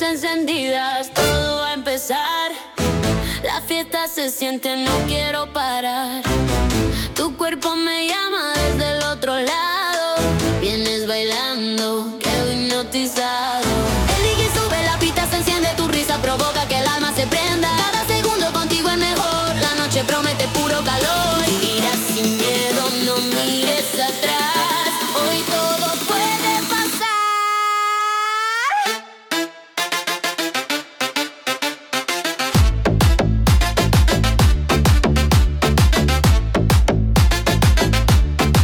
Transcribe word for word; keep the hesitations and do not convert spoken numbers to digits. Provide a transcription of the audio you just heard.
encendidas, todo va a empezar. La fiesta se siente, no quiero parar. Tu cuerpo me llama desde el otro lado. Vienes bailando, quedo hipnotizado.